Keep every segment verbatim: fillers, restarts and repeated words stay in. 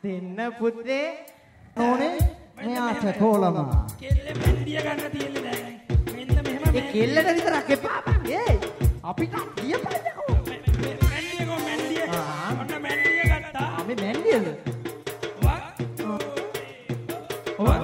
දෙන්න පුතේ ඕනේ මෙයාට කොලම. කෙල්ල මැන්ඩිය ගන්න තියෙන්නේ නැහැ. මෙන්න මෙහෙම ඒ කෙල්ලට විතරක් එපා බං. ඒ අපිට කියපල්ලකෝ. මැන්ඩිය කො මැන්ඩිය. ඔන්න මැන්ඩිය ගත්තා. අපි මැන්ඩියද? වා. ඔව්.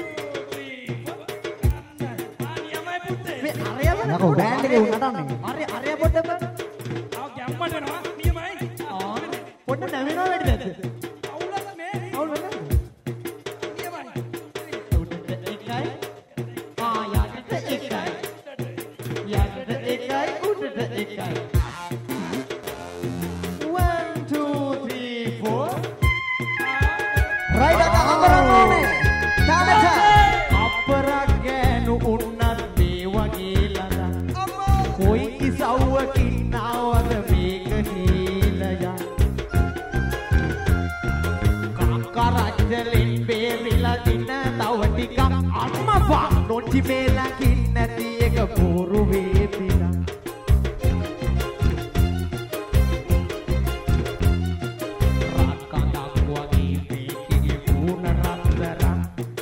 නකෝ බෑන්ඩ් එකේ නටන්නේ. අර අරය පොඩ්ඩක් බලන්න. ආ ගැම්මට වෙනවා. නියමයි. ආ පොඩ්ඩක් නැවෙනවා වැඩිද? අවුලද මේ? අවුල් වෙනවද? නියමයි. උඩට එකයි. ආ යටට එකයි. යටට එකයි උඩට එකයි. one two three four. Ride එක අමරන්න ඕනේ. තාලට. අපරක් ගෑනු උන්නත් මේ වගේ ලඳ. කොයි ඉසව්වකින් නාවද මේක හීලයා. කකරච්චලෙන් බේරිලා දින තව ටිකක් අම්මපා නොටි මේලකින් නැති එක පුරු වේපිලා. රක්කඳක් වගේ මේකේ පුන රත්තරන්.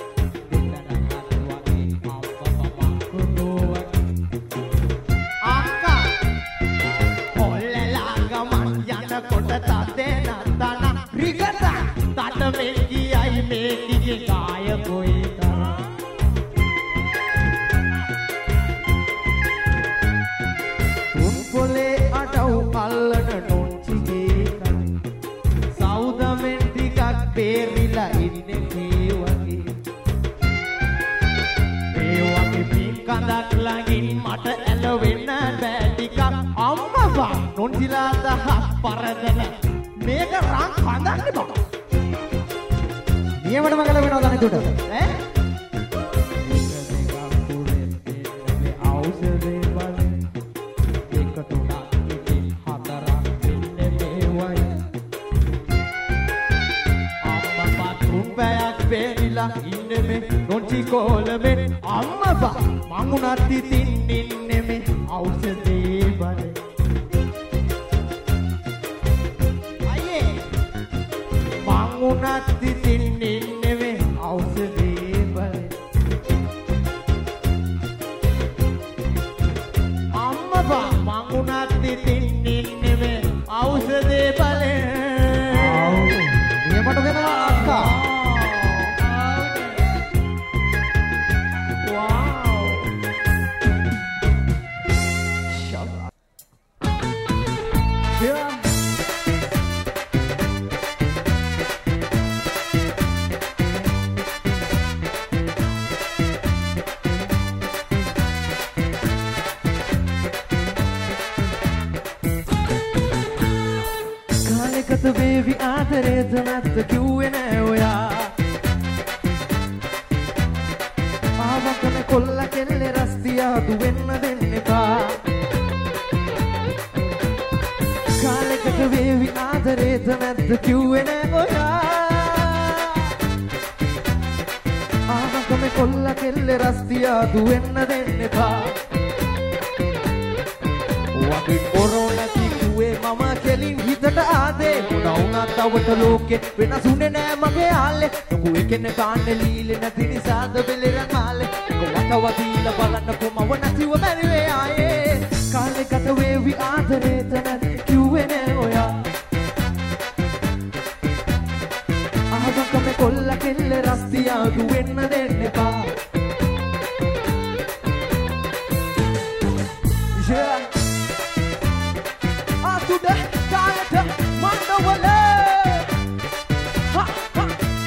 කාය කොයි තරම් තුන් පොලේ අඩව් අල්ලන නොන්චිගේ සෞදමෙන් ටිකක් පේරිලා ඉන්නේ මේ වගේ මේ වගේ පින්කඳක් ළඟින් මට ඇලවෙන්න බෑ ටිකක් අම්මපා නොන්චිලා දහස් පරදන මේක රන් කඳන්නේ බා නියමටම ගලවෙනවා දැන් උඩට. ඈ? එක දෙකක් පුරෙන් දෙන්නේ ඖෂධේ බලේ. එක තුනක් ඉතින් හතරක් දෙන්නේ මේ වයි. අම්මා තුන්පැයක් පෙරිලා ඉන්නේ මේ නොටි කොලමෙන් අම්මපා මං උනත් ඉතින් ඉන්නේ මේ ඖෂධේ බලේ. අයියේ මං උනත් ඉතින් ඉන්නේ මේ ඖෂධේ බලේ. අම්මපා මං උනත් ඉතින් ඉන්නේ මේ ඖෂධේ බලේ. නියමට දෙනවා අක්කා. කත බේවි ආදරේද නැත්ද කිව්වේ නෑ ඔයා. ආවකන කොල්ල කෙල්ලේ රස්තියා දුවෙන්න දෙන්න එපා. කාලෙකට බේවි ආදරේද නැත්ද කිව්වේ නෑ ඔයා. ආවකන කොල්ල කෙල්ලේ රස්තියා දුවෙන්න දෙන්න එපා. වගේ කොරෝනා මම කෙලින් හිතට ආදේ උනා තවට ලෝකෙ වෙනසුනේ නෑ මගේ ආලේ නුඹ එකෙන් කාන්නේ ලීලේ නැති නිසාද බෙලෙරන් මාලේ කොලකව දීලා බලන්නකො මව නැතිව මැරුවේ ආයේ කාලේ ගත වේවි ආදරේත නැත් කිව්වේ නෑ ඔයා ආවකම කොල්ල කෙල්ල රස්තියා දුවෙන්න දෙන්න එපා yeah. Today, Canada, Mandawale. Ha ha.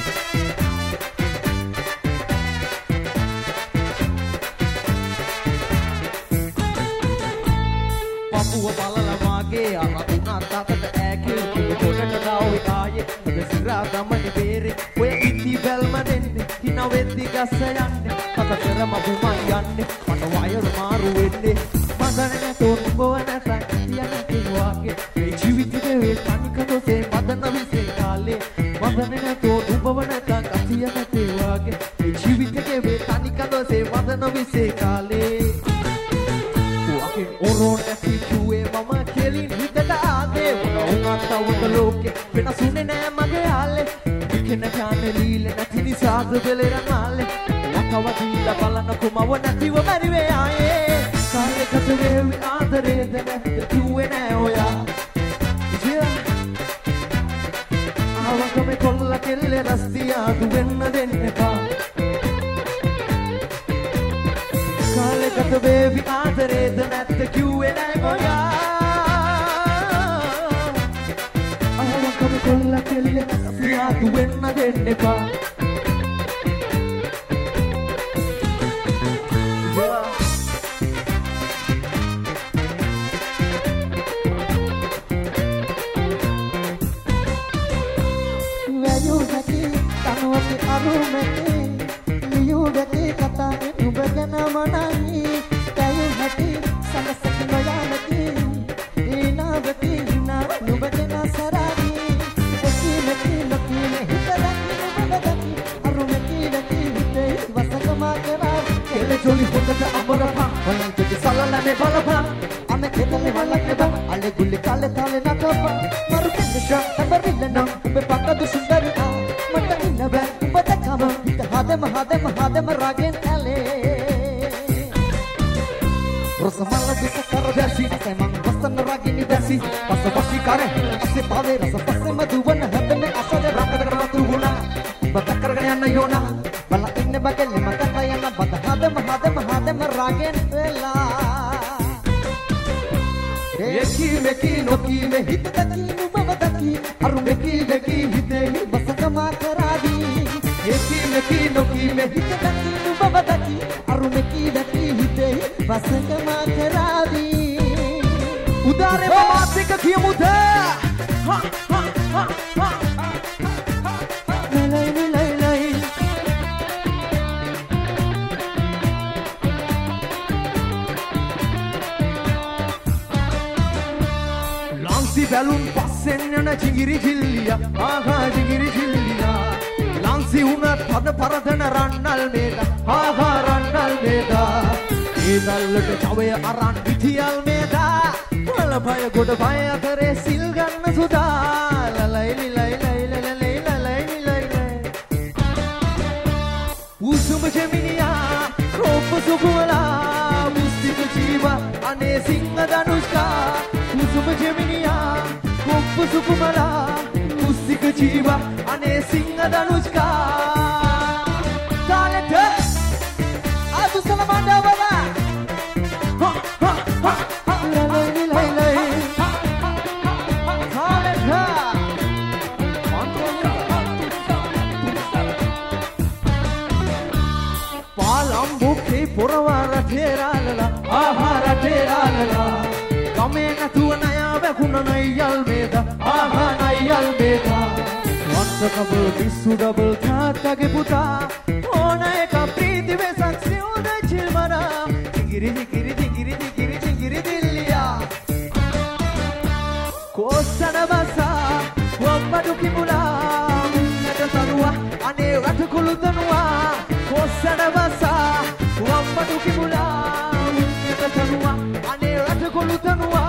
Papua balala mage, aratuna tatata ake, kodata dawi aaye, adasira damani bere, oya itti belma denne, hina weddi gassa yanne, kata karama buma yanne, mana wayar maru wenne, madane tonbona saktiya වාගේ මේ ජීවිතේ වේ තනිකතොසේ මදන විසේ කාලේ මදන නැතෝ උඹව නැතන් අතිය නැතේ වාගේ මේ ජීවිතේ වේ තනිකතොසේ මදන විසේ කාලේ වාගේ ඔරොන් ඇති කිව්වේ මම කෙලින් හිතට ආදේ උනා තවක ලෝකේ වෙනසුනේ නෑ මගේ ආලේ හෙන කානේ ලීලේ නැති නිසාද වෙලෙර මාලේ ලකව දීලා බලනකො මව නැතිව මැරිවේ ආයේ කාලේ ගත වේවි ආදරේද නැද්ද කිව්වේ නෑ ඔයා ආවකම කොල්ල කෙල්ලේ රස්තියා දු වෙන්න දෙන්න එපා කාලේ ගත වේවි ආදරේද නැද්ද කිව්වේ නෑ ඔයා ආවකම කොල්ල කෙල්ලේ රස්තියා දු වෙන්න දෙන්න එපා අරුමෙති ලියුඩති කතා නුඹගෙන මනයි කයු හැටි සනසකි නොයාමති ඊනාවති නා නුඹගෙන සරාවි ඔකි මෙති ලොකි හිතලකි නුඹදකි අරුමෙති ලකි හිතේ වසකම කරා කෙල ජොලි හොතට අමරපා වලන් දෙක සලලනේ බලපා අමෙ කෙතලේ වලක් බා අලෙ ගුලි කාලේ තාලේ නකපා මරු කෙෂා තබරිල්ලනම් ඔබ පක්කදු සුන්දරා මට ඉන්න බෑ Hadem, hadem, hadem ragen ale Rosamala bisa karadasi Semang bastan ragini dasi Pasa pasi kare Ase pave rasa pase maduvan Hademe asade rakad ramatu guna Bata karganya na yona Bala inne bagel makata yana Bata hadem, hadem, hadem ragen ela Eki meki noki me hit daki numa daki Aru meki meki hite basakama karadi Eki meki noki me hit daki numa daki Aru meki daki hite basakama karadi Udare mamasika kiyamuda Ha ha ha ha Lay lay lay lay Lansi balloon passen yana jingiri jilliya aha jingiri jilliya Lansi una pada paradana rannal meda aha rannal meda edallata chawaya aran vitiyal meda wala bhaya goda bhaya kare sil ganna suda lalai lilai lai lalai lalai lilai lai usum jeminiya krop sukumala mustika jiva ane singa danushka usum jeminiya krop sukumala mustika jiva ane singa danushka talete adu salamanda wala ha ha ha ha lai lai lai talete palambuke porawara theralala ahara theralala kame natuwa naya vakuna naiyal meda aha naiyal meda once couple bisu double thaatage puta ona eka preeti vesak siuda chilmana jingiri jingiri jingiri jingiri jingiri dilliya kosana basa wammadu kimula nata sanuwa ane ratu kulutanwa kosana basa wammadu kimula nata sanuwa ane ratu kulutanwa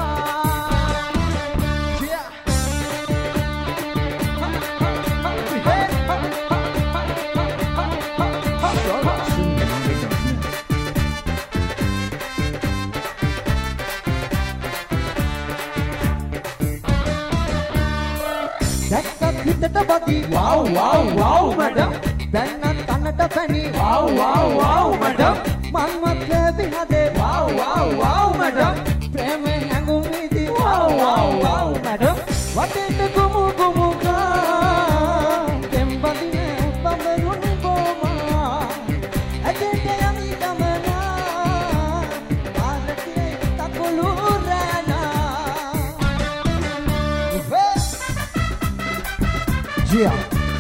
Wow, wow, wow, madam. Then I'm Canada penny. Wow, wow, wow, madam. Mama baby hade. Wow, wow, wow, madam. Preme hangu midi. Wow, wow, wow, madam. What is the gumu gumu ka? Kembali ne pamerun boma. Ajente yami kamana. Alati takulurana. Yeah.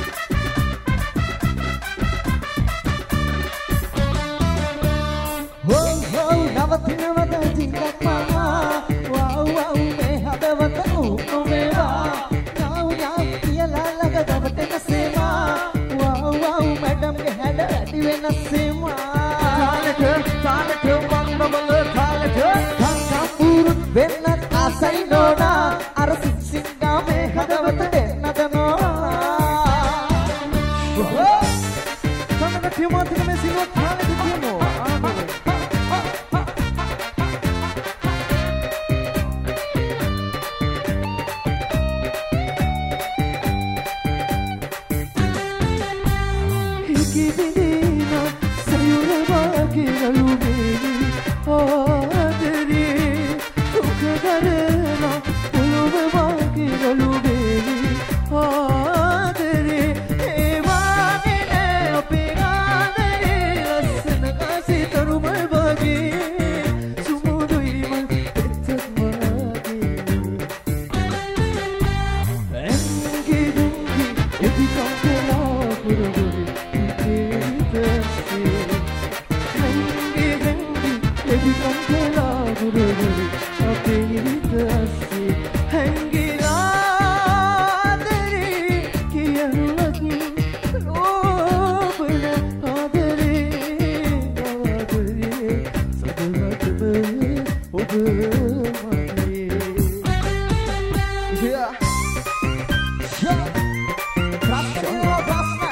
Navatinavada jindak mama, wow wow me hadavata umeva, now now tiyala laga davate na sema, wow wow madam ke hada dive na sema. Thalata thalata mandamala thalata, thampuru venna asai nona, ar singa me hadavata denna dana. කිවිදිනා සයුර වාගේ රළුමේනි ආදරේ දුක දරනා පොළොව වාගේ රළුමේනි ආදරේ ඒ වාගේ නෑ අපේ ආදරේ ලස්සන කාසේ තරුම වාගේ සුමුදුයි මල් පෙත්තක් වාගේ එංගි දුංගි එදි කම්පලා පුරවුරි ඉතේතසේ එංගි එංගි එදි කම්පලා පුරවුරි අපේ ඉතසේ හැංගිලා දරේ කියනුවත් ලෝබන ආදරේ ආදරේ සදහටම ඔබ මගේ Yeah. Yeah. ප්‍රශ්න ප්‍රශ්න.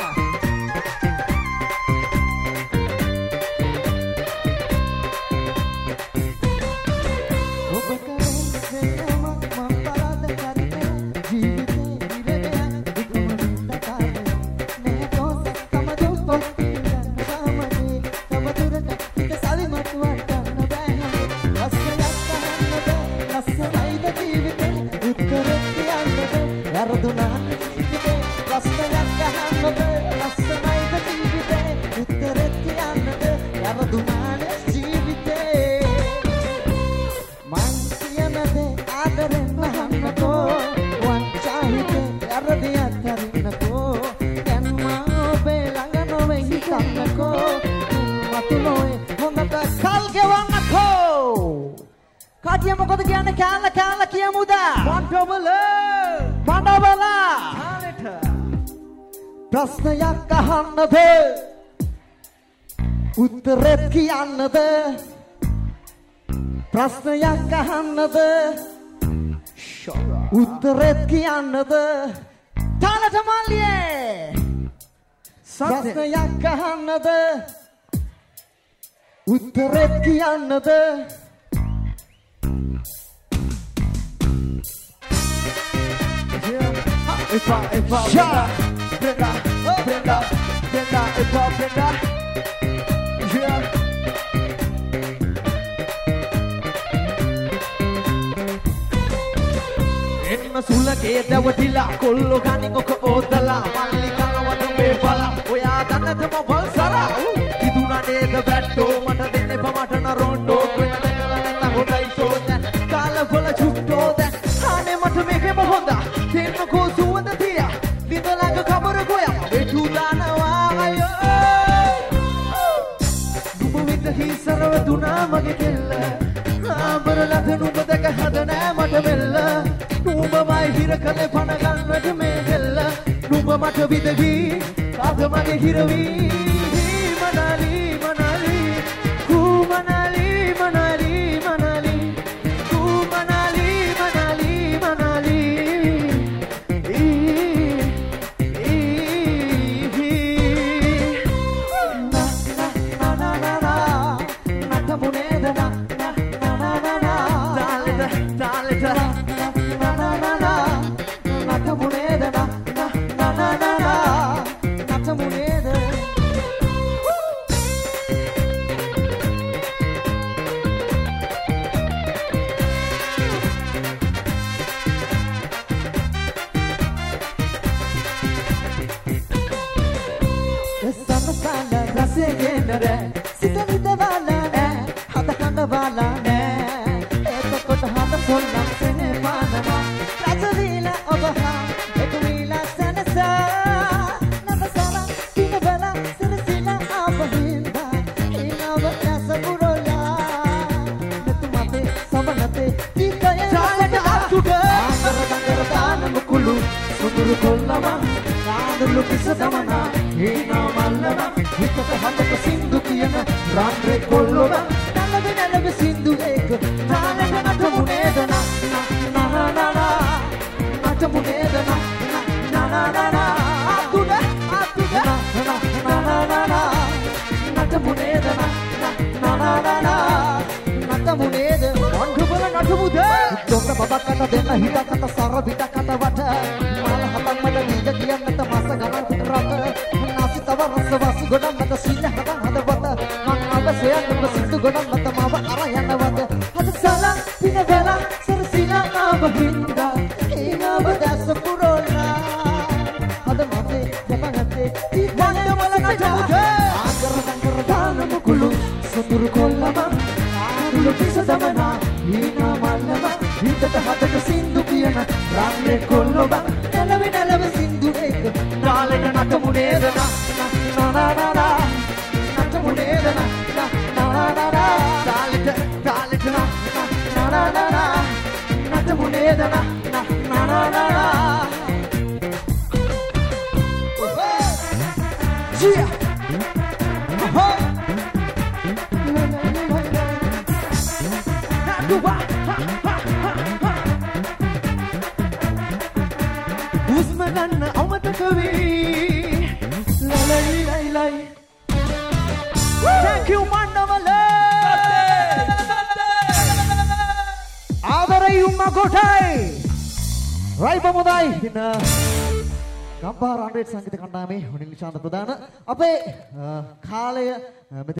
ඔබ කරන්නේ මම මම පරාද කරන්නේ ජීවිතේ ඉරගෙන දුකම විඳතාවේ නේ තෝස සමදුප්ප සමදී සමදුරට පිට සවිමත් වටන්න බෑ ලස්සනක් ගන්න බෑ ලස්සනයිද ජීවිතේ උත්තරේ කියන්නද වැරදුනා ජීවිතේ ලස්සනක් ගන්න බෑ ලස්සනයිද ජීවිතේ උත්තරේ කියන්නද වැරදුනා ජීවිතේ Man siyanade adaren nahannato wanchahite aradiya karinnato yanma obe langa nove hitannako matu noe hondata kal gewannako kadiya mokada kiyanne kala kala kiyamuda Mandawala. mandawala Talenta. ප්‍රශ්නයක් අහන්නද උත්තරෙත් කියන්නද ප්‍රශ්නයක් අහන්නද උත්තරෙත් කියන්නද තාලට මල්ලියේ ප්‍රශ්නයක් අහන්නද උත්තරෙත් කියන්නද Epa, epa, Sha. Brenda, Brenda, Brenda, epa, Brenda. Yeah. එන්න සුලකේ දැවටිලා කොල්ලෝ ගනින් ඔක ඕදලා මල්ලි කනවට මේ බල ඔයා දන්නදම වල්සලා කිදුනා නේද බැට්ටෝ මට දෙන්න එපා මට නරොන්ඩෝ වෙන දැකලා නැත්නම් හොඳයි සෝදන් කාලවල චුට්ටෝ දැන් අනේ මට මේකෙම හොඳා තේන්නකෝ සුවඳ තියා විඳලක කබර ගෝයා වෙටු දානවා අයෝ නුඹ විත හිසරව දුනා මගේ කෙල්ල ආබර ලත නුඹ දැක හද නෑ මට මෙල්ල නුඹමයි හිර කලේ පණ ගන්නට මේ හෙල්ල නුඹ මට විදවි කාද මගේ හිරවි මනාලි මනාලි කූ මනාලි මනාලි මනාලි කූ මනාලි මනාලි මනාලි ඊ ඊ na na na na na natamuneda na na na na na na තාලෙට තාලෙට na na na na natamuneda na na na na na na natamuneda sana sana rasegenare sitavita wala ne hada kanda wala ne ekot hada sollam sene panama rajavila obaha ekmila sanasa nabasala sinabala sanasina abahinda inawa nasaburola netumate samanate tikaya තාලෙට අතුඩ angara dangara dana mukulu sunduru kollama nadulu pisadamana hina mallama hitata hadaka sindu kiyana randre kolloma nalave nalave sindu ek තාලෙට නටමුනේද na na na na na නටමුනේද na na na na na අතුඩ අතුඩ na na na na na na නටමුනේද na na na na na නටමුනේද වන්ඩුබල නටමුද දොන්න බබකට දෙන්න හිතකට සර පිටකට වට මාල හතක් මඩ නීද කියන්නට මාස ගණන් රට නාසි තව රස වසු ගොඩක් මත සින්න හදන් හදවත මං අවසයන් ඔබ සින්දු ගොඩක් මත මාව අර යනවද හද සලා පින වෙලා සරසිලා ආව හින්දා ඊනව දැස පුරෝලා හද මතේ යමගත්තේ මන්ද වල නටුදේ ආකර සංකර දාන මුකුළු සතුරු කොල්ලම ආදුළු පිස දමනා ඊනා මල්ලම හිතට හදට සින්දු කියන රාත්‍රේ කොල්ලොබ නැලවෙ නැලවෙ සින්දු එක නාලෙට නටමු නේද නා නා නා නා නටමු නේද නා නා නා නා නාලෙට නාලෙට නා නා නා නා නටමු නේද නා නා නා නා Yeah! Uh-huh! හුස්ම ගන්න අමතක වී ලලයි ලයි ලයි Thank you මණ්ඩවල ආදරයි උම්මා කොටයි රයි බමුදයි දින ගම්පහ රන්ඩේට් සංගීත කණ්ඩායමේ හොනිල් නිශාන්ත ප්‍රධාන අපේ කාලය